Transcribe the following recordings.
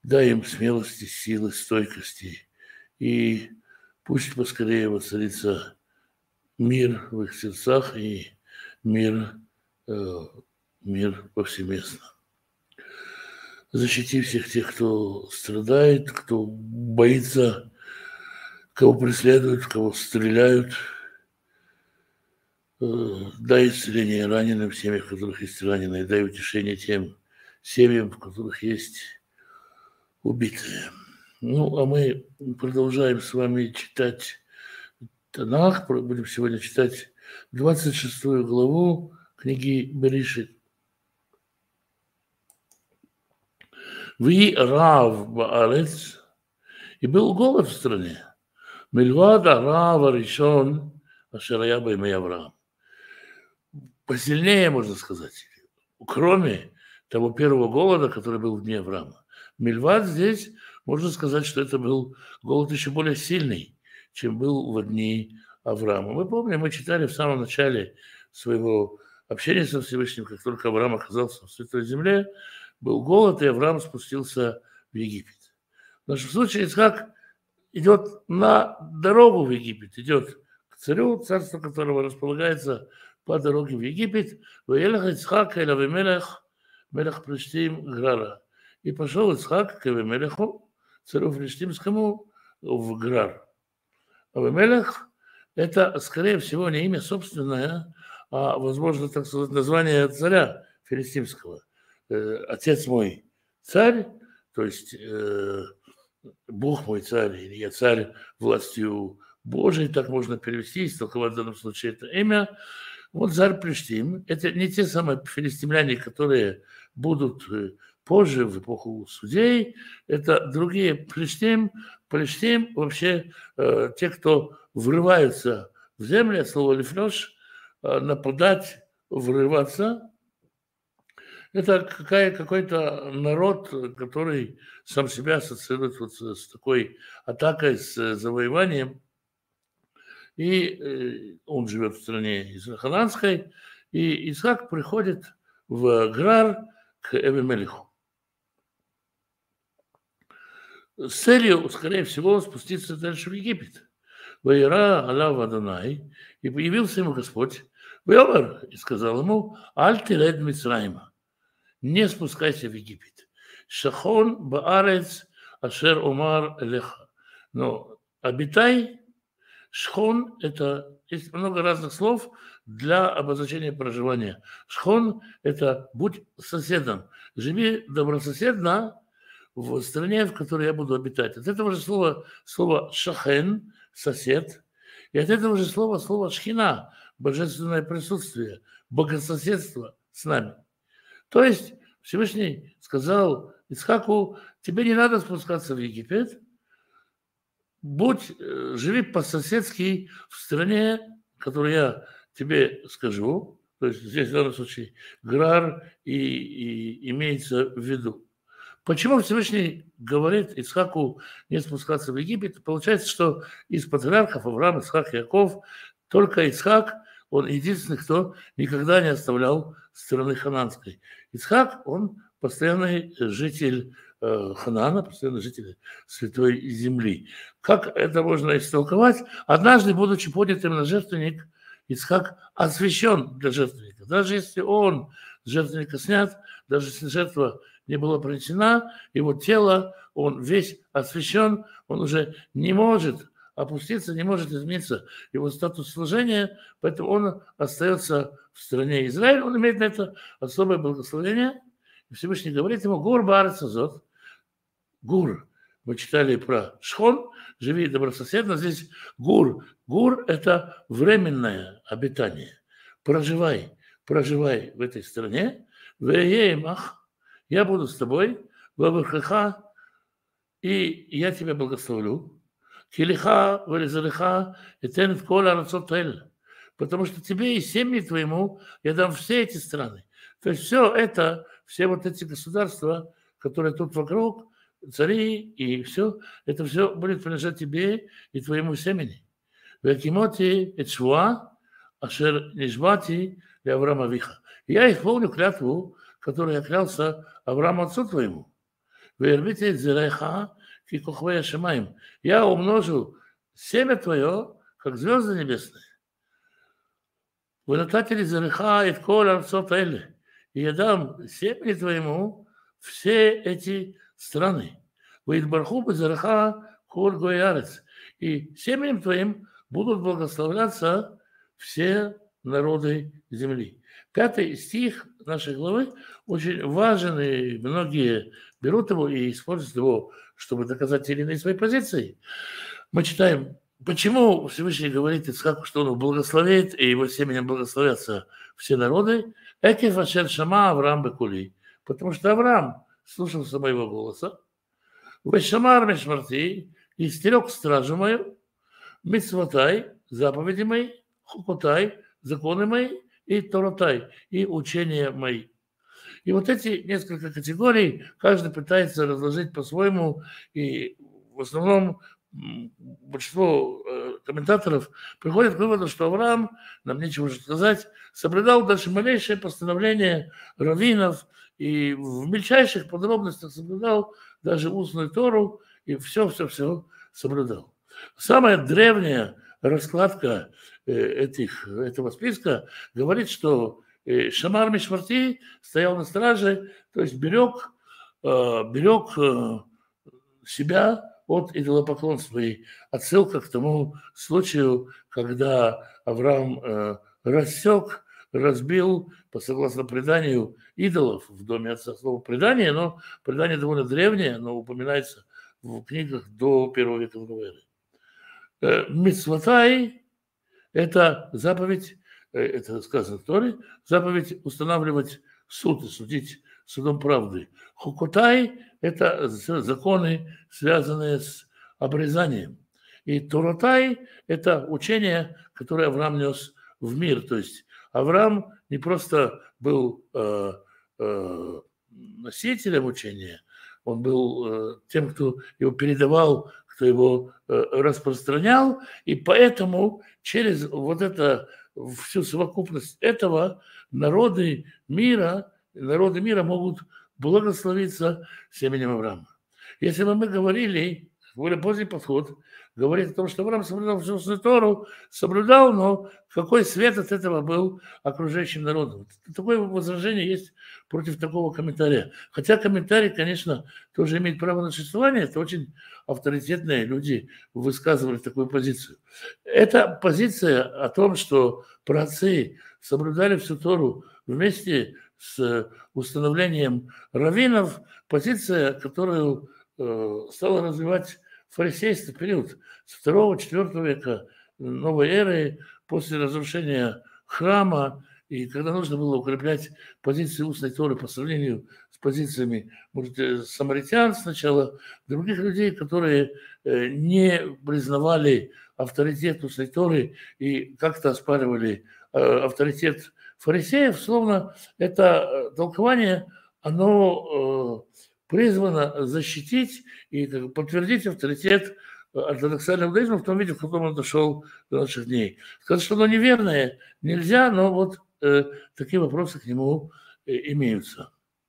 дай им смелости, силы, стойкости, и пусть поскорее воцарится мир в их сердцах и мир, мир повсеместно. Защити всех тех, кто страдает, кто боится, кого преследуют, кого стреляют. Дай исцеление раненым, в семьях, в которых есть раненые. Дай утешение тем семьям, в которых есть убитые. Ну, а мы продолжаем с вами читать Танах. Будем сегодня читать 26 главу книги Берешит. «Ви рав баарец», и был голод в стране. «Мильвад арав аришон ашер ая баймей Авраам». Посильнее, можно сказать, кроме того первого голода, который был в дни Авраама. Мильвад здесь, можно сказать, что это был голод еще более сильный, чем был в дни Авраама. Мы помним, мы читали в самом начале своего общения со Всевышним, как только Авраам оказался в Святой Земле, был голод, и Авраам спустился в Египет. В нашем случае Ицхак идет на дорогу в Египет, идет к царю, царство которого располагается по дороге в Египет. «Ваелах Ицхак эль Авимелех, мелех Плештим Грара». И пошел Ицхак к Авимелеху, царю Плештимскому, в Грар. Авимелех – это, скорее всего, не имя собственное, а, возможно, так сказать, название царя филистимского. Отец мой царь, то есть Бог мой царь, или я царь властью Божией, так можно перевести, истолковать в данном случае это имя. Вот царь Плештим, это не те самые филистимляне, которые будут позже, в эпоху судей, это другие Плештим. Плештим вообще те, кто врываются в землю, от слова лифлёш, нападать, врываться. Это какой-то народ, который сам себя ассоциирует вот с такой атакой, с завоеванием. И он живет в стране Израилянской, и Исаак приходит в Грар к Авимелеху с целью, скорее всего, спуститься дальше в Египет. «Ваира Аллах Адонай», и появился ему Господь, «Веомер», и сказал ему, «Аль тиред Мицраима», не спускайся в Египет. «Шахон баарец ашер омар элеха», но обитай. Шхон – это, есть много разных слов для обозначения проживания. Шхон – это будь соседом, живи добрососедно в стране, в которой я буду обитать. От этого же слово шахен – сосед, и от этого же слово шхина – божественное присутствие, богососедство с нами. То есть Всевышний сказал Ицхаку, тебе не надо спускаться в Египет, живи по-соседски в стране, которую я тебе скажу, то есть здесь в данном случае Грар и имеется в виду. Почему Всевышний говорит Ицхаку не спускаться в Египет? Получается, что из патриархов Авраам, Ицхак, Яков, только Ицхак, он единственный, кто никогда не оставлял страны хананской. Ицхак, он постоянный житель Ханаана, постоянно жители Святой Земли. Как это можно истолковать? Однажды, будучи поднятым на жертвенник, Ицхак освящен для жертвенника. Даже если он с жертвенника снят, даже если жертва не была принесена, его тело, он весь освящен, он уже не может опуститься, не может измениться его статус служения, поэтому он остается в стране Израиль, он имеет на это особое благословение. Всевышний говорит ему, гур баарец азот, гур. Мы читали про Шхон, живи добрососедно. Здесь гур. Гур – это временное обитание. Проживай в этой стране. Веемах, я буду с тобой. Вавырхаха, и я тебя благословлю. Килиха, вализалиха, этен в кола арацотель. Потому что тебе и семье твоему я дам все эти страны. То есть все вот эти государства, которые тут вокруг, цари и все, это все будет принадлежать тебе и твоему семени. Векимоти эчвуа, ашер нишбати для Авраама виха. Я исполню клятву, которую я клялся Аврааму отцу твоему. «Вербите зереха ки кохвея шамаим». Я умножу семя твое, как звезды небесные. «Вынататели зереха и коль арцот эле». И я дам семени твоему все эти страны. «Ваидбарху базереха коль гоярец». И семенем твоим будут благословляться все народы земли. 5 стих нашей главы очень важен, и многие берут его и используют его, чтобы доказать те или иные свои позиции. Мы читаем, почему Всевышний говорит Ицхаку, что он благословит, и его семенем благословятся все народы. Экев ашер шама Авраам бекули. Потому что Авраам слушался моего голоса. Вешамар мешмарти, и стерег стражу мою. Мицватай, заповеди мои. Хукотай, законы мои. И Торотай, и учения мои. И вот эти несколько категорий каждый пытается разложить по-своему, и в основном большинство комментаторов приходят к выводу, что Авраам, нам нечего уже сказать, соблюдал даже малейшее постановление раввинов и в мельчайших подробностях соблюдал даже устную Тору и все соблюдал. Самая древняя раскладка этого списка говорит, что Шамар Мишварти стоял на страже, то есть берег себя от идолопоклонства. И отсылка к тому случаю, когда Авраам разбил, согласно преданию, идолов в доме отца. Слово предание, но предание довольно древнее, но упоминается в книгах до 1 века новой эры. Мицватай – это заповедь, это сказано в Торе, заповедь устанавливать суд и судить судом правды. Хукотай – это законы, связанные с обрезанием. И Торотай – это учение, которое Авраам нес в мир. То есть Авраам не просто был носителем учения, он был тем, кто его передавал, кто его распространял, и поэтому через вот это, всю совокупность этого народы мира могут благословиться семенем Авраама. Если бы мы говорили, более поздний подход говорит о том, что Авраам соблюдал всю Тору, но какой свет от этого был окружающим народом. Такое возражение есть против такого комментария. Хотя комментарий, конечно, тоже имеет право на существование, это очень авторитетные люди высказывали такую позицию. Эта позиция о том, что праотцы соблюдали всю Тору вместе с установлением раввинов, позиция, которую стала развивать фарисейство в период с 2-4 века новой эры, после разрушения храма, и когда нужно было укреплять позиции устной Торы по сравнению с позициями, может, самаритян сначала, других людей, которые не признавали авторитет устной Торы и как-то оспаривали авторитет фарисеев, словно это толкование, оно призвано защитить и подтвердить авторитет ортодоксального иудаизма в том виде, в каком он дошел до наших дней. Сказать, что оно неверное, нельзя, но вот такие вопросы к нему имеются.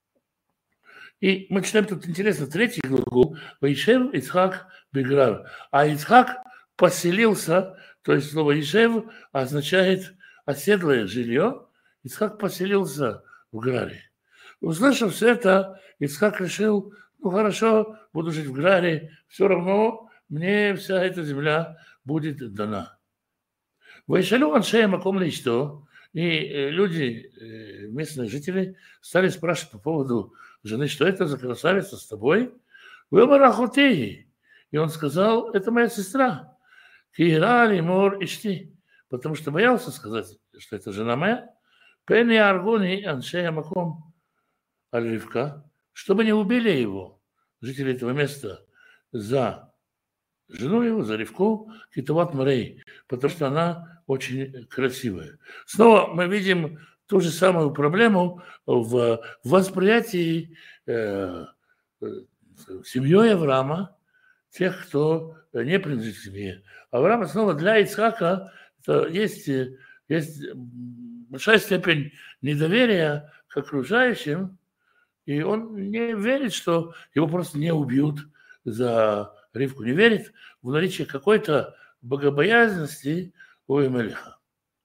И мы читаем тут интересно 3 главу «Ваишев Ицхак беграр». А Ицхак поселился, то есть слово «ишев» означает оседлое жилье. Ицхак поселился в Граре. Услышав все это, Ицхак решил, ну хорошо, буду жить в Граре, все равно мне вся эта земля будет дана. Вайшалю аншея маком личто, и люди, местные жители, стали спрашивать по поводу жены, что это за красавица с тобой? Вымарахутеи. И он сказал, это моя сестра. Кира лимор ишти. Потому что боялся сказать, что это жена моя. Пени аргуни аншея маком Ривка, чтобы не убили его, жители этого места, за жену его, за Ривку, Китоват Марей, потому что она очень красивая. Снова мы видим ту же самую проблему в восприятии семьей Авраама, тех, кто не принадлежит к семье. Авраама снова для Ицхака есть большая степень недоверия к окружающим, И он не верит, что его просто не убьют за Ривку. Не верит в наличие какой-то богобоязненности у Эмелиха.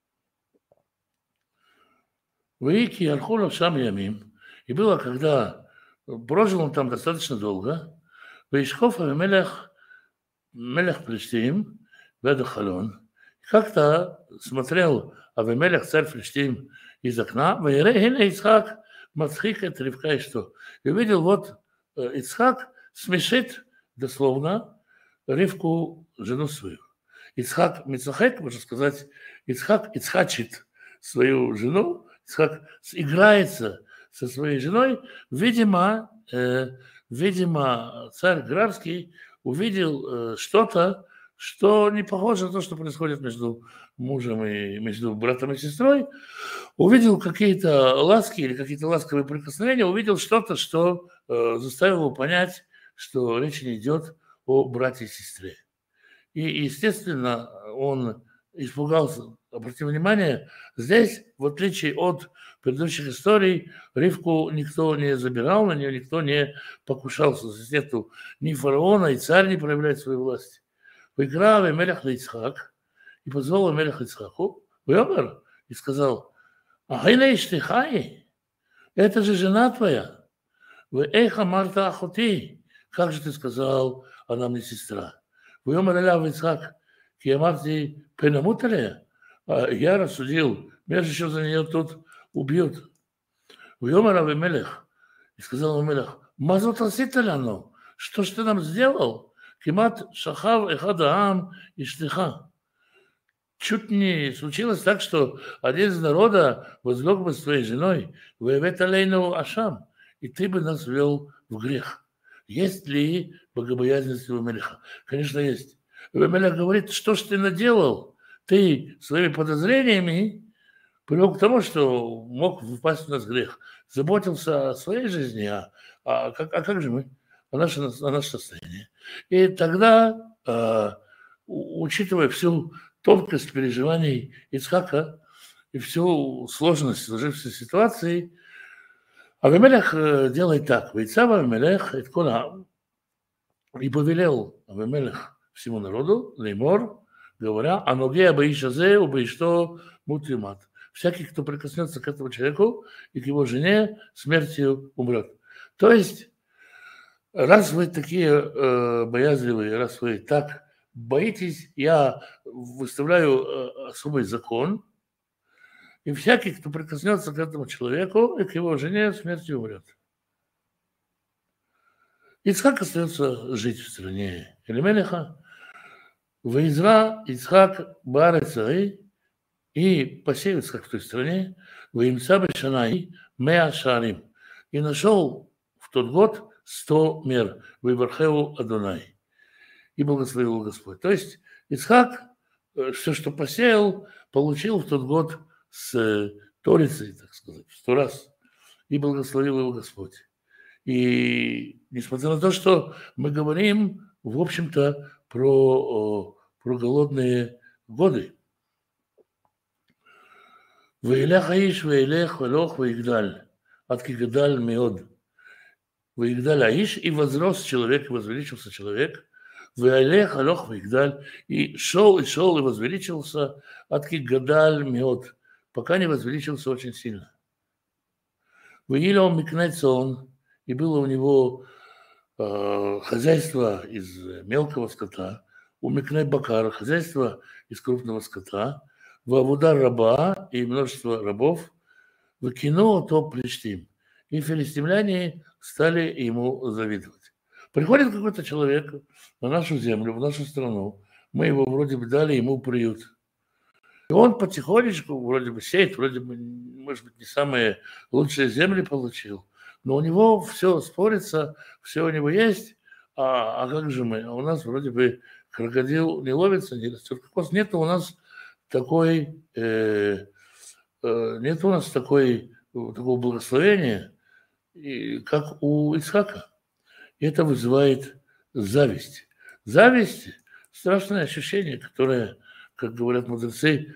Ваики Архуна Шам Ямим. И было, когда прожил он там достаточно долго, Ваишков Авимелех, Мелех Плештим, Веда Халон. Как-то смотрел Авимелех, царь Плештим, из окна, Ваире Ицхак, Мацхик, это Ривка и что. И увидел, вот Ицхак смешит, дословно, Ривку, жену свою. Ицхак Мицахек, можно сказать, Ицхак ицхачит свою жену, Ицхак играется со своей женой. Видимо, царь Грарский увидел что-то, что не похоже на то, что происходит между мужем и между братом и сестрой. Увидел какие-то ласки или какие-то ласковые прикосновения, увидел что-то, что заставило его понять, что речь не идет о брате и сестре. И, естественно, он испугался. Обратите внимание, здесь, в отличие от предыдущих историй, Ривку никто не забирал, на нее никто не покушался. Здесь нету ни фараона, и царь не проявляет свою власть. Выиграл Мелех на Ицхак, и позвал Мелех Ицхаку, Вёмер, и сказал: «Ахайна иштихай, это же жена твоя. Вы эха марта ахоти, как же ты сказал, она мне сестра». ויאמר אליו יצחק, כי אמרתי, פן אמות עליה. Я рассудил, между чем за нее тут убьют. ויאמר אבימלך, и сказал Авимелех: מה זאת עשית לנו? Что ж ты нам сделал? כמעט שכב אחד העם אשתך. Чуть не случилось так, что один из народа возлег бы с твоей женой, «Ваевет алейну ашам», и ты бы нас ввел в грех. Есть ли богобоязненность у Авимелеха? Конечно, есть. Авимелех говорит: что ж ты наделал? Ты своими подозрениями привел к тому, что мог впасть в нас грех. Заботился о своей жизни, как же мы? О нашем состоянии. И тогда, учитывая всю тонкость переживаний Ицхака и всю сложность сложившейся ситуации, Авимелех делает так. Вейцав Авимелех и повелел Авимелех всему народу, леймор, говоря: «Аногея баишазе убаишто мутимат». Всякий, кто прикоснется к этому человеку и к его жене, смертью умрет. То есть, раз вы такие боязливые, раз вы так боитесь, я выставляю особый закон, и всякий, кто прикоснется к этому человеку и к его жене, смертью умрет. Ицхак остается жить в стране Элимелеха. Ваизра Ицхак баарец и посеял Ицхак в той стране, ваимца бешанай меа шарим, и нашел в тот год 100 мер, вайбархеву Адонай, и благословил его Господь. То есть Ицхак все, что посеял, получил в тот год с Торицей, так сказать, 100 раз, и благословил его Господь. И несмотря на то, что мы говорим, в общем-то, про голодные годы. «Ваилях аиш, ваилех, валох, ваигдаль, адки гадаль меод». «Ваигдаль аиш», и возрос человек, и возвеличился человек. «Ваилех, алох, ваигдаль», и шел, и возвеличился, адки гадаль меод, пока не возвеличился очень сильно. «Ваиля он микнецон», и было у него хозяйство из мелкого скота, у Микней Бакара хозяйство из крупного скота, в Авудар раба и множество рабов, в кино то Плештим. И филистимляне стали ему завидовать. Приходит какой-то человек на нашу землю, в нашу страну, мы его вроде бы дали ему приют. И он потихонечку вроде бы сеет, вроде бы, может быть, не самые лучшие земли получил, но у него все спорится, все у него есть, а как же мы? У нас вроде бы крокодил не ловится, не растет кокос. Нет у нас такого благословения, как у Ицхака. И это вызывает зависть. Зависть – страшное ощущение, которое, как говорят мудрецы,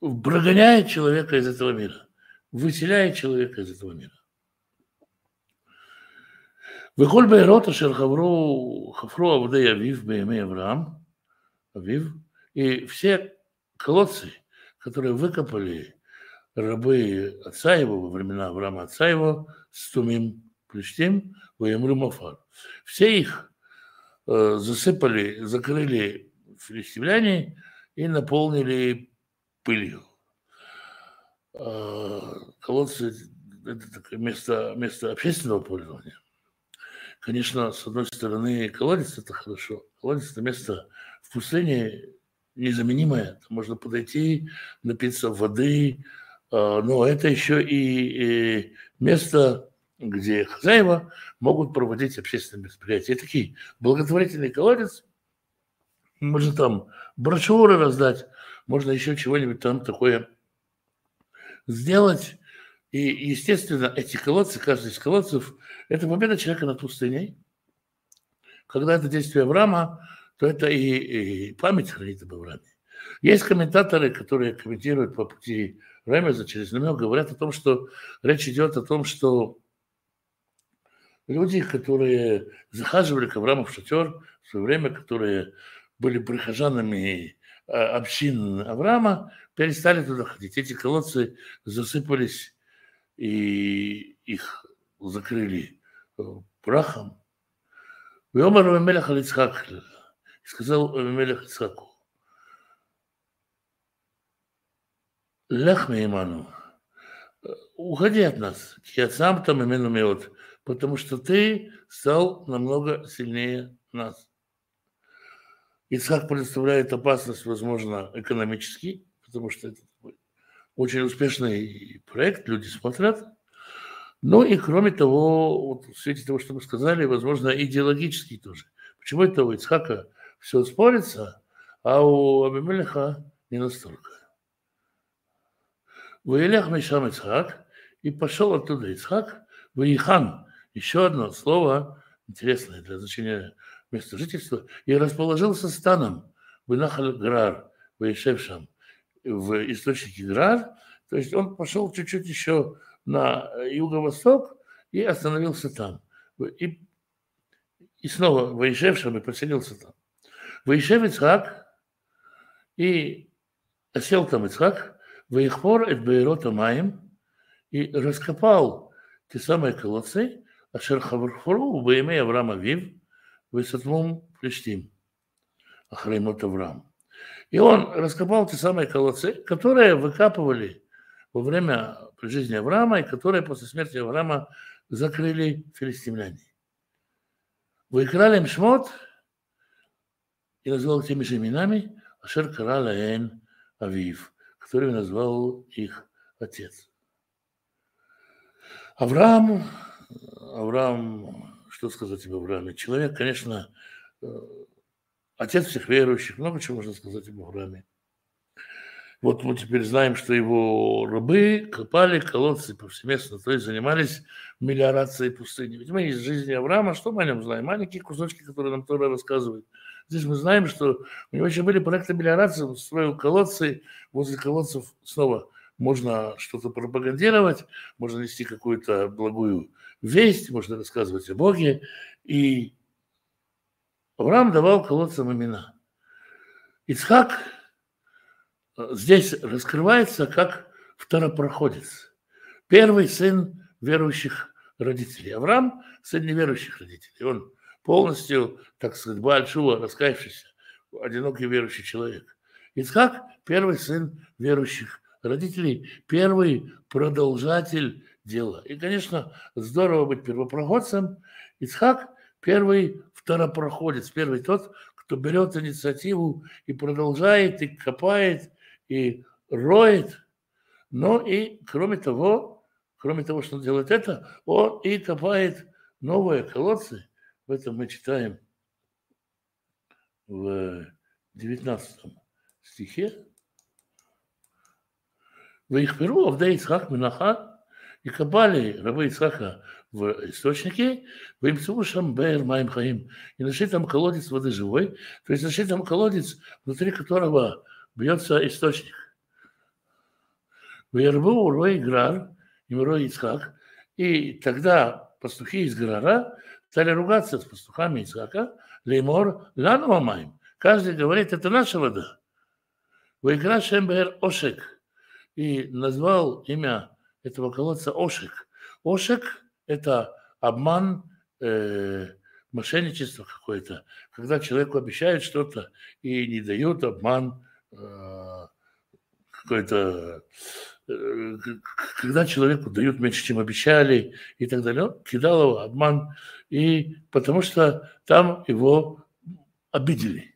прогоняет человека из этого мира, выселяет человека из этого мира. וכל בארות אשר חפרו עבדי אביו בימי Авив, и все колодцы, которые выкопали рабы отца его во времена Авраама отца его, Стумим, Плештим, Ваямру Мафар. Все их засыпали, закрыли филистимляне и наполнили пылью. Колодцы – это такое место общественного пользования. Конечно, с одной стороны, колодец – это хорошо. Колодец – это место в пустыне незаменимое. Там можно подойти, напиться воды, но это еще и место, где хозяева могут проводить общественные мероприятия. И такие благотворительный колодец. Можно там брошюры раздать, можно еще чего-нибудь там такое сделать. И, естественно, эти колодцы, каждый из колодцев – это победа человека над пустыней. Когда это действие Авраама, то это и память хранит об Аврааме. Есть комментаторы, которые комментируют по пути Ремеза через намек, говорят о том, что речь идет о том, что люди, которые захаживали к Аврааму в шатер в свое время, которые были прихожанами общин Авраама, перестали туда ходить. Эти колодцы засыпались, и их закрыли прахом. И сказал Авимелех Ицхаку: «Лех мейману, уходи от нас, я сам там имену меот, потому что ты стал намного сильнее нас». Ицхак представляет опасность, возможно, экономический, потому что это очень успешный проект, люди смотрят. Ну и кроме того, вот в свете того, что мы сказали, возможно, идеологический тоже. Почему это у Ицхака все спорится, а у Авимелеха не настолько? Ваилех мишам Ицхак, и пошел оттуда Ицхак, Ваихан, еще одно слово интересное для значения места жительства, и расположился станом в Нахаль Грар, Ваишевшам, в источнике Грар, то есть он пошел чуть-чуть еще на юго-восток и остановился там. И снова Ваишевшам и поселился там. Ваишев Ицхак, и осел там Ицхак, Ваихпор эт бейрот амаим, и раскопал те самые колодцы, ашер хаврфуру в имя Авраама Авив, высотмум Плештим, Ахраймот Авраам. И он раскопал те самые колодцы, которые выкапывали во время при жизни Авраама, и которые после смерти Авраама закрыли филистимляне. Выкрали им шмот и назвал их теми же именами, ашер кара лаэн Авив, который назвал их отец. Авраам, что сказать об Аврааме? Человек, конечно, отец всех верующих, много чего можно сказать об Аврааме. Вот мы теперь знаем, что его рабы копали колодцы повсеместно, то есть занимались мелиорацией пустыни. Ведь мы из жизни Авраама, что мы о нем знаем? Маленькие кусочки, которые нам Тора рассказывает. Здесь мы знаем, что у него еще были проекты мелиорации, он строил колодцы, возле колодцев снова можно что-то пропагандировать, можно нести какую-то благую весть, можно рассказывать о Боге. И Авраам давал колодцам имена. Ицхак здесь раскрывается как второпроходец, первый сын верующих родителей. Авраам – сын неверующих родителей. Он полностью, так сказать, Бааль Шува, раскаявшийся, одинокий верующий человек. Ицхак – первый сын верующих родителей, первый продолжатель дела. И, конечно, здорово быть первопроходцем. Ицхак – первый второпроходец, первый тот, кто берет инициативу и продолжает, и копает, и роет. Но и, кроме того, что он делает это, он и копает новые колодцы. В этом мы читаем в 19 стихе. Ваихперу авдей Ицхак Минаха, и копали рабы Ицхака в источнике, ваимцу шамбер маим хаим, и нашли там колодец воды живой, то есть нашли там колодец, внутри которого бьется источник. Ваербу рой Грар, и рой Ицхак, и тогда пастухи из Грара стали ругаться с пастухами Ицхака, леймор лану амаим. Каждый говорит, это наша вода. Вайкра шем беэр Ошек. И назвал имя этого колодца Ошек. Ошек – это обман, мошенничество какое-то. Когда человеку обещают что-то и не дают, обман какой-то, когда человеку дают меньше, чем обещали и так далее. Он кидал его, обман, и потому что там его обидели.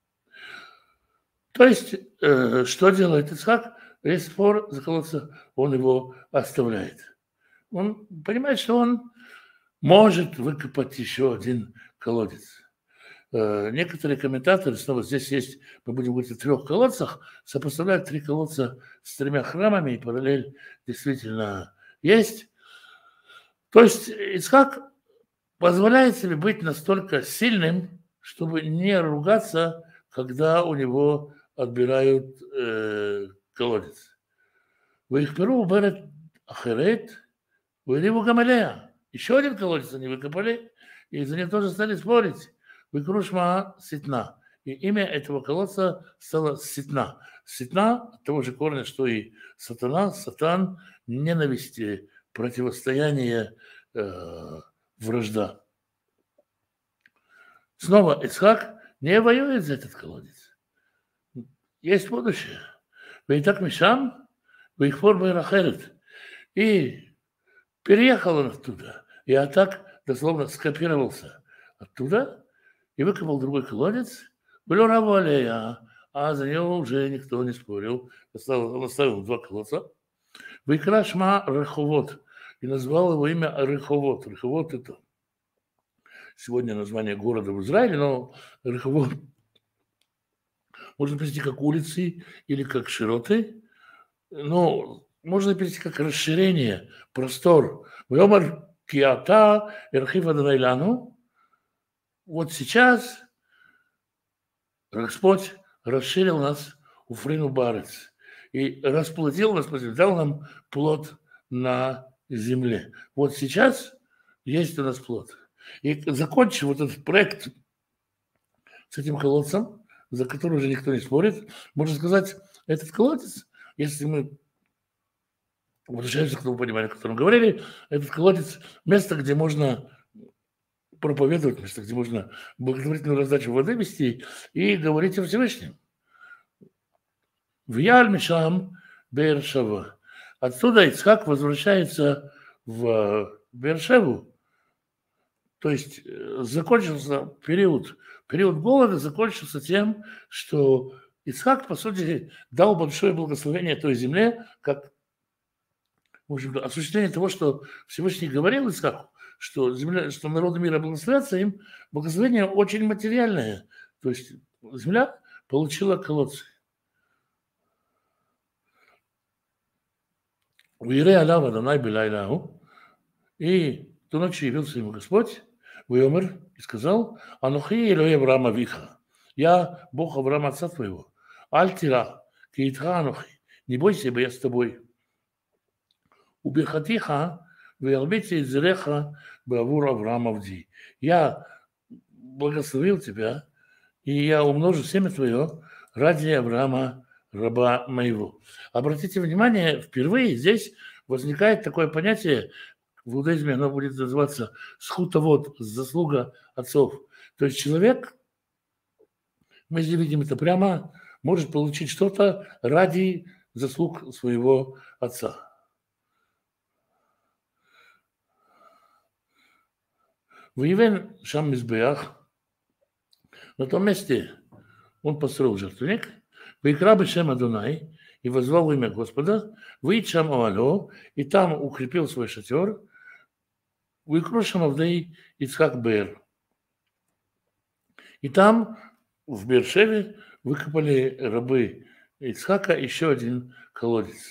То есть, что делает Ицхак? Весь спор за колодца, он его оставляет. Он понимает, что он может выкопать еще один колодец. Некоторые комментаторы, снова здесь есть, мы будем говорить о 3 колодцах, сопоставляют 3 колодца с 3 храмами, и параллель действительно есть. То есть Ицхак позволяет себе быть настолько сильным, чтобы не ругаться, когда у него отбирают колодец. Ваихперу берет ахерет, вариву гамалея. Еще один колодец они выкопали, и за ним тоже стали спорить. Выкрушма Ситна. И имя этого колодца стало Ситна. Ситна от того же корня, что и сатана, сатан, ненависти, противостояние, вражда. Снова Ицхак не воюет за этот колодец. Есть будущее. Вы и так мишам, вы их формы рахерет. И переехал он оттуда. Я так дословно скопировался оттуда и выкопал другой колодец. А за него уже никто не спорил. Он оставил 2 колодца. Выкра шма Реховот. И назвал его имя Реховот. Реховот – это сегодня название города в Израиле, но Реховот можно перевести как улицы или как широты, но можно перевести как расширение, простор. Вьомар киата эрхив Адонай лану. Вот сейчас Господь расширил нас уфрину барец и расплодил нас, дал нам плод на земле. Вот сейчас есть у нас плод. И закончив вот этот проект с этим колодцем, за который уже никто не спорит, можно сказать, этот колодец, если мы возвращаемся к тому пониманию, о котором говорили, этот колодец – место, где можно проповедовать, место, где можно благотворительную раздачу воды вести и говорить о Всевышнем. Вьяль Мишам Беэр-Шава. Отсюда Ицхак возвращается в Беэр-Шеву. То есть закончился период голода закончился тем, что Ицхак, по сути, дал большое благословение той земле, как, в общем, осуществление того, что Всевышний говорил Ицхаку, что народы мира благословятся им, благословение очень материальное. То есть земля получила колодцы. И ту ночь явился ему Господь, Вайомер, и сказал: Анухи Элой Авраама Виха, я Бог Авраама, отца твоего. Аль-Тира, Киитха Анухи, не бойся, ибо я с тобой. Убихатиха, Вайалбити Зереха, Бавур Авраама Вди. Я благословил тебя, и я умножу семя твое ради Авраама, раба моего. Обратите внимание, впервые здесь возникает такое понятие, в иудаизме оно будет называться схутовод, заслуга отцов. То есть человек, мы здесь видим это прямо, может получить что-то ради заслуг своего отца. Воевен Шам Мизбеах, на том месте он построил жертвенник, Вайкра бешем Адонай, и возвал имя Господа, выйдь Шам Оало, и там укрепил свой шатер, Вайкру Шам Авдей Ицхак Беэр. И там, в Беэр-Шеве, выкопали рабы Ицхака еще один колодец.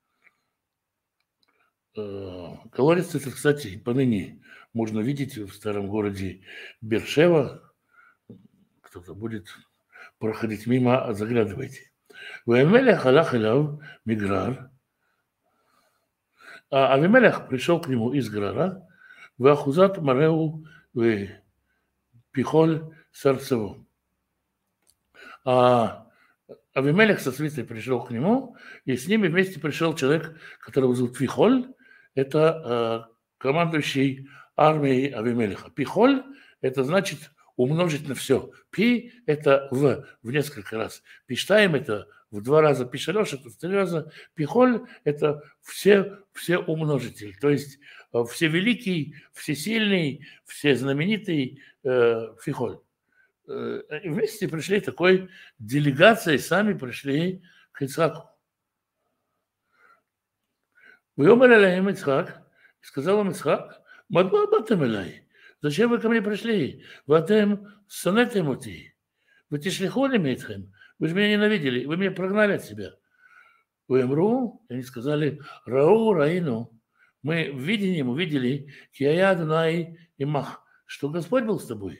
Колодец этот, кстати, поныне можно видеть в старом городе Беэр-Шева. Кто-то будет проходить мимо, заглядывайте. Авимелех алах элав миграр. А Авимелех пришел к нему из Грара, Вахузат Мареу пихоль сарцеву. А Авимелех со свитой пришел к нему, и с ними вместе пришел человек, которого зовут Пихоль. Это командующий армией Авимелеха. Пихоль – это значит умножить на все. Пи – это в несколько раз. Пиштаем – это в 2 раза. Пишалеш – это в 3 раза. Пихоль – это все умножители. То есть все великий, всесильный, все знаменитый Фихоль. И вместе пришли такой делегацией, сами пришли к Ицхаку. Выемер алейхим Ицхак, сказал им Ицхак, мадма батем элай, зачем вы ко мне пришли? Ватем сонетем ути, вы тишлихоли мейтхем, вы же меня ненавидели, вы меня прогнали от себя. Выемру, и они сказали, рау раину, мы в видении увидели, кия Адонай имах, что Господь был с тобой.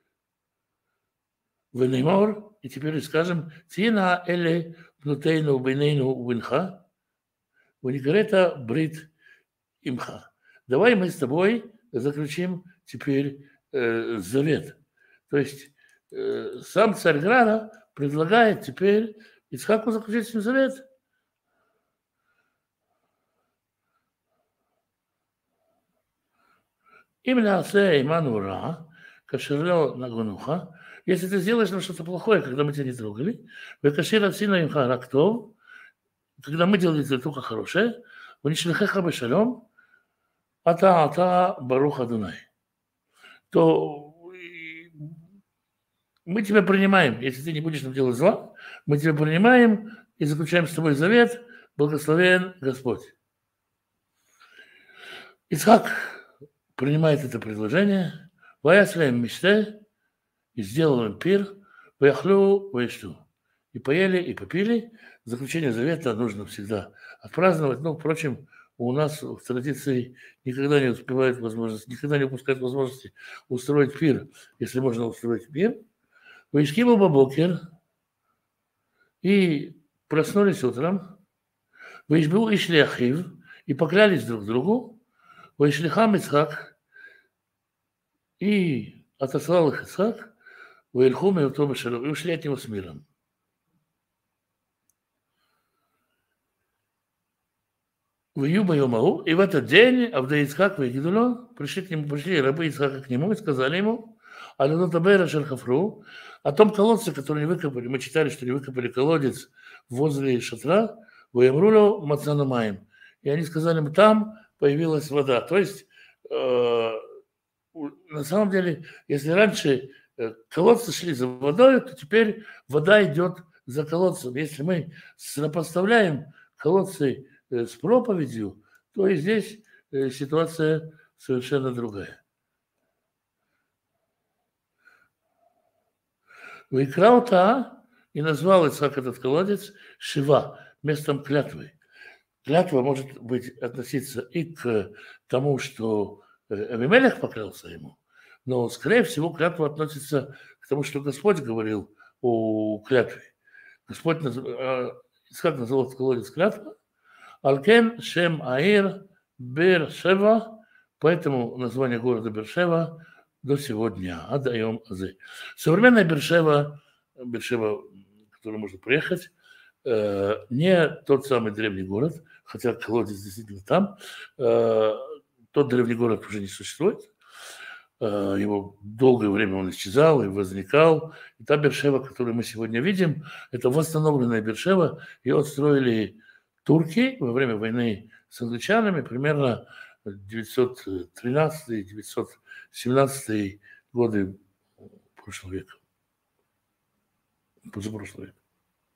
Венеймор, и теперь скажем, Тина эле пнутейну бейнейну увинха, веникарета брит имха. Давай мы с тобой заключим теперь завет. То есть сам царь Грара предлагает теперь Ицхаку заключить с ним завет. Именно Асе Иману Ра, Кашерло Нагунуха, если ты сделаешь нам что-то плохое, когда мы тебя не трогали, Векашира Сина Имха Рактов, когда мы делали это только хорошее, Внишлихеха Бешалом, Ата Барух Адунай, то мы тебя принимаем, если ты не будешь нам делать зла, мы тебя принимаем и заключаем с тобой завет, благословен Господь. Ицхак принимает это предложение, Ваяслем Миште, и сделал им пир, Ваяхлю Ваяшту. И поели, и попили. Заключение завета нужно всегда отпраздновать. Ну, впрочем, у нас в традиции никогда не упускают возможности устроить пир, если можно устроить пир. Ваишкиму бабокер, и проснулись утром, Ваишбу и шляхив, и поклялись друг другу, Ваишлихам Ицхак, и отослал их Ицхак, Ваильхум и Утом и Шалом, и ушли от него с миром. В Юбайомау, и в этот день Авда Ицхак Вегидуло пришли рабы Ицхака к нему и сказали ему, Алинотабера Шерхафру, о том колодце, который не выкопали, мы читали, что не выкопали колодец возле шатра, Ваямруло Мацанамаем. И они сказали ему, там появилась вода. То есть, на самом деле, если раньше колодцы шли за водой, то теперь вода идет за колодцем. Если мы сопоставляем колодцы с проповедью, то и здесь ситуация совершенно другая. Вайкраута, и назвал Ицхак этот колодец Шива, местом клятвы. Клятва может быть относиться и к тому, что Авимелех поклялся ему, но, скорее всего, клятва относится к тому, что Господь говорил о клятве. Ицхак назвал этот колодец клятва. Алкен Шем Аир Бершева, поэтому название города Бершева до сегодня. Адаем Азе. Современная Бершева, к которому можно приехать, не тот самый древний город, хотя колодец действительно там. Тот древний город уже не существует. Его долгое время он исчезал и возникал. И та Бершева, которую мы сегодня видим, это восстановленная Бершева. Ее отстроили турки во время войны с англичанами, примерно 913-917 годы прошлого века. Позапрошлого века.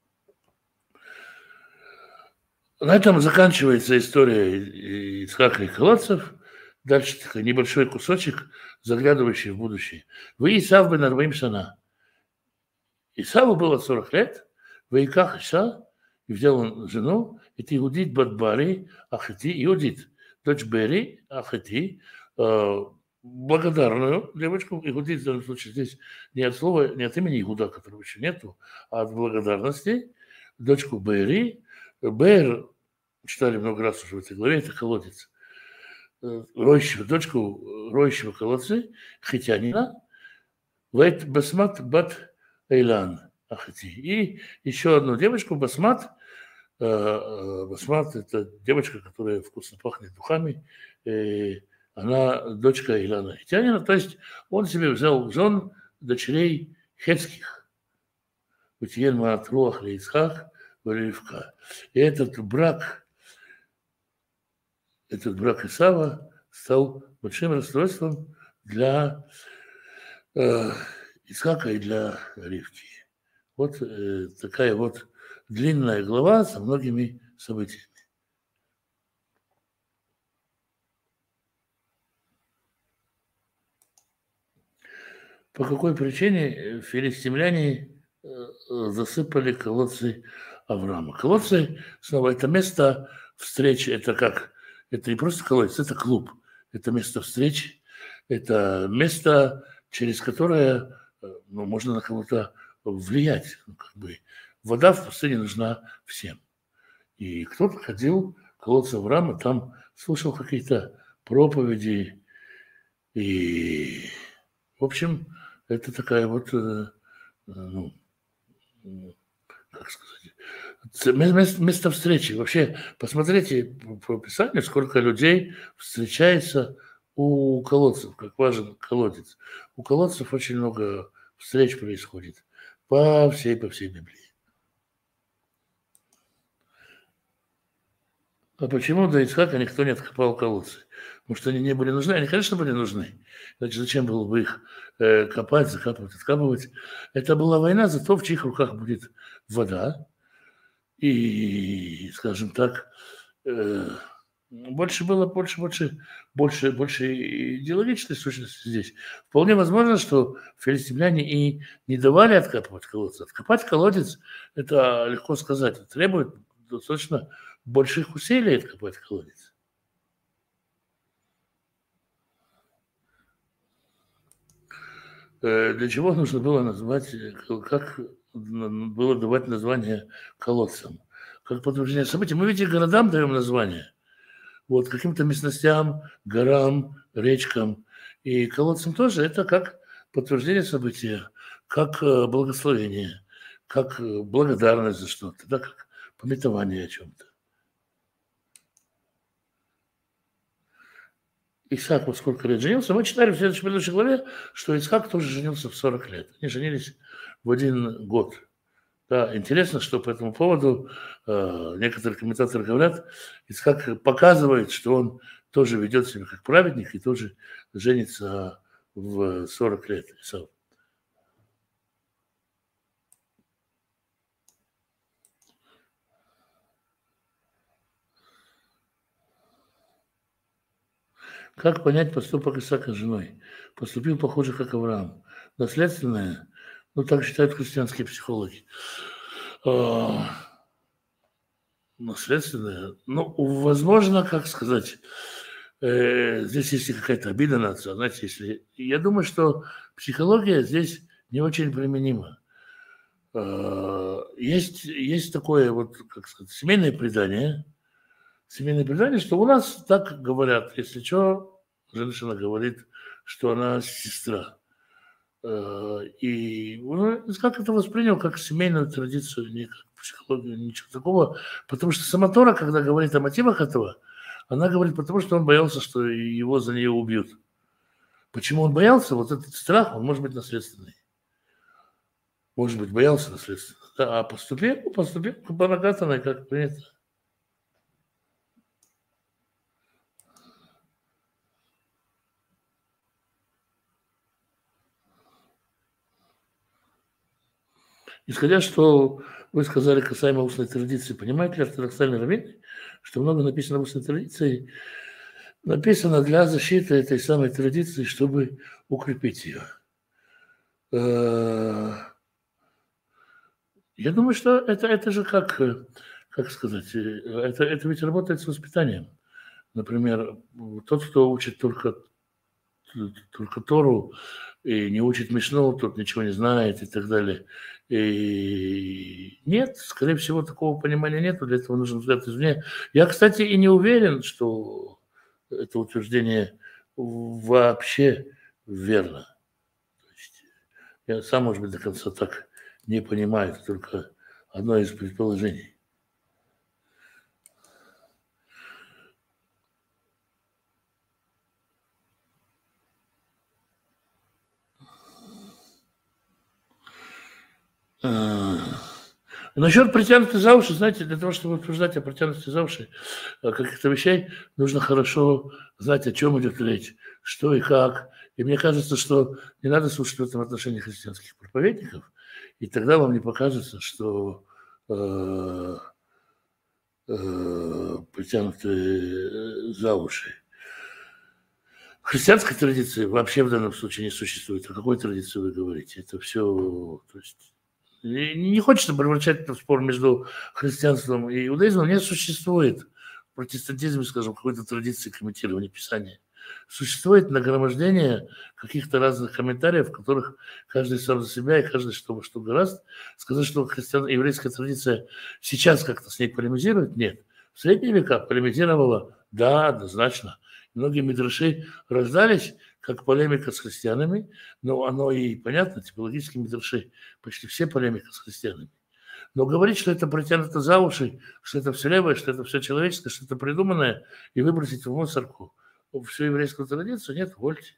На этом заканчивается история Ицхака и колодцев. Дальше такой небольшой кусочек, заглядывающий в будущее. Вы Исав бен Арбаим шана. Исаву было 40 лет, Ваиках Иша, и взял он жену, это Иудит Бадбари Ахати, Иудит, дочь Бери Ахати, благодарную девочку. Иудит в данном случае здесь не от слова, не от имени Иуда, которого еще нету, а от благодарности, дочку Бери. Бер, читали много раз уже в этой главе, это колодец. роющего, дочку роющего колодцы, хитянина, Вейт Басмат Бат Эйлан Ахати. И еще одну девочку, Басмат. Басмат – это девочка, которая вкусно пахнет духами. Она дочка Эйлана Хитянина. То есть он себе взял в жен дочерей хетских. Утиен Маат Руах Лейцхак Варивка. И этот брак Исава стал большим расстройством для Исхака и для Ривки. Вот такая вот длинная глава со многими событиями. По какой причине филистимляне засыпали колодцы Авраама? Колодцы, снова, это место встречи, это не просто колодец, это клуб, это место встречи, это место, через которое можно на кого-то влиять. Вода в пустыне нужна всем. И кто-то ходил к колодцу Авраама, там слушал какие-то проповеди. И, в общем, это такая вот, как сказать, место встречи. Вообще, посмотрите по Писанию, сколько людей встречается у колодцев, как важен колодец. У колодцев очень много встреч происходит по всей Библии. А почему до Ицхака никто не откопал колодцы? Потому что они не были нужны. Они, конечно, были нужны. Значит, зачем было бы их копать, закапывать, откапывать? Это была война за то, в чьих руках будет вода. И, скажем так, больше идеологической сущности здесь. Вполне возможно, что филистимляне и не давали откапывать колодцы. Откопать колодец, это легко сказать, это требует достаточно больших усилий откопать колодец. Для чего нужно было назвать, как было давать название колодцам? Как подтверждение событий. Мы ведь и городам даем название. Вот каким-то местностям, горам, речкам. И колодцам тоже это как подтверждение события, как благословение, как благодарность за что-то, да, как памятование о чем-то. Исаак во сколько лет женился? Мы читали в следующей предыдущей главе, что Исаак тоже женился в 40 лет. Они женились в один год. Да, интересно, что по этому поводу некоторые комментаторы говорят, Исаак показывает, что он тоже ведет себя как праведник и тоже женится в 40 лет. Исаак. Как понять поступок Исаака с женой? Поступил похоже, как Авраам. Наследственное, так считают христианские психологи. Наследственное, возможно, как сказать, здесь есть какая-то обида на отца. Знаете, я думаю, что психология здесь не очень применима. Есть такое, как сказать, семейное предание, что у нас так говорят, если что, женщина говорит, что она сестра. И как это воспринял, как семейную традицию, не как психологию, ничего такого. Потому что сама Тора, когда говорит о мотивах этого, она говорит потому, что он боялся, что его за нее убьют. Почему он боялся? Вот этот страх, он может быть наследственный. Может быть, боялся наследственно. Да, а поступил к Барагатаной, как принято. Исходя, что вы сказали касаемо устной традиции, понимаете ли ортодоксальные раввины, что много написано в устной традиции, написано для защиты этой самой традиции, чтобы укрепить ее. Я думаю, что это же как сказать, это ведь работает с воспитанием. Например, тот, кто учит только Тору и не учит Мишну, тот ничего не знает и так далее. И нет, скорее всего, такого понимания нет, для этого нужен взгляд извне. Я, кстати, и не уверен, что это утверждение вообще верно. То есть я сам, может быть, до конца так не понимаю, это только одно из предположений. Насчет притянутой за уши, знаете, для того, чтобы утверждать о притянутой за уши каких-то вещей, нужно хорошо знать, о чем идет речь, что и как. И мне кажется, что не надо слушать в этом отношении христианских проповедников, и тогда вам не покажется, что притянуты за уши. Христианской традиции вообще в данном случае не существует. О какой традиции вы говорите? Это все... То есть, не хочется превращать это в спор между христианством и иудаизмом. Не существует в протестантизме, скажем, какой-то традиции комментирования Писания. Существует нагромождение каких-то разных комментариев, в которых каждый сам за себя и каждый что гораздо. Сказать, что еврейская традиция сейчас как-то с ней полемизирует? Нет. В средние века полемизировала, да, однозначно. Многие мидраши раздались, как полемика с христианами, но оно и понятно, типологические мидраши, почти все полемика с христианами. Но говорить, что это протянуто за уши, что это все левое, что это все человеческое, что это придуманное, и выбросить в мусорку всю еврейскую традицию, нет, вольте.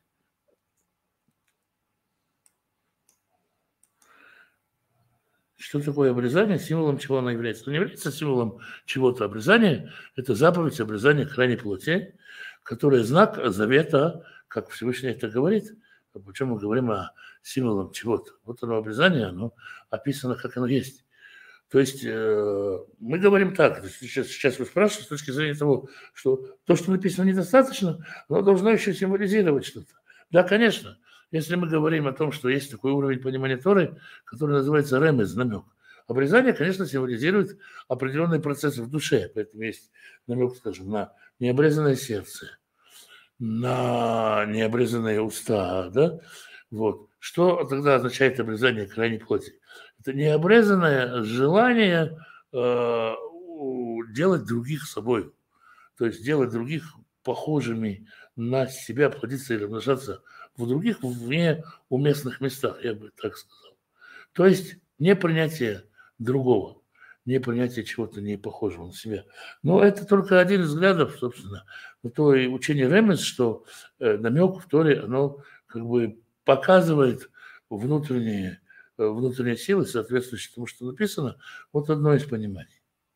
Что такое обрезание, символом чего оно является? Оно не является символом чего-то. Обрезание – это заповедь обрезания крайней плоти, которая знак завета, как Всевышний это говорит. Причем мы говорим о символом чего-то. Вот оно обрезание, оно описано, как оно есть. То есть мы говорим так, сейчас вы спрашиваете с точки зрения того, что то, что написано, недостаточно, оно должно еще символизировать что-то. Да, конечно. Если мы говорим о том, что есть такой уровень понимания Торы, который называется ремез, намек. Обрезание, конечно, символизирует определенные процессы в душе, поэтому есть намек, скажем, на необрезанное сердце, на необрезанные уста, да? Вот. Что тогда означает обрезание крайней плоти? Это необрезанное желание делать других собой, то есть делать других похожими на себя, плодиться и размножаться в других, вне уместных местах, я бы так сказал. То есть непринятие другого, непринятие чего-то не похожего на себя. Но это только один из взглядов, собственно, на то и учение Ремес, что намек в Торе, оно как бы показывает внутренние силы, соответствующие тому, что написано. Вот одно из пониманий.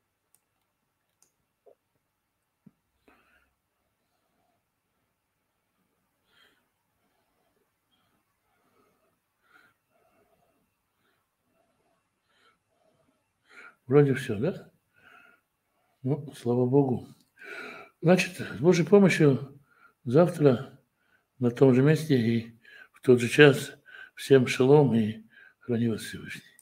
Вроде все, да? Ну, слава Богу. Значит, с Божьей помощью завтра на том же месте и в тот же час всем шалом и храни вас Всевышний.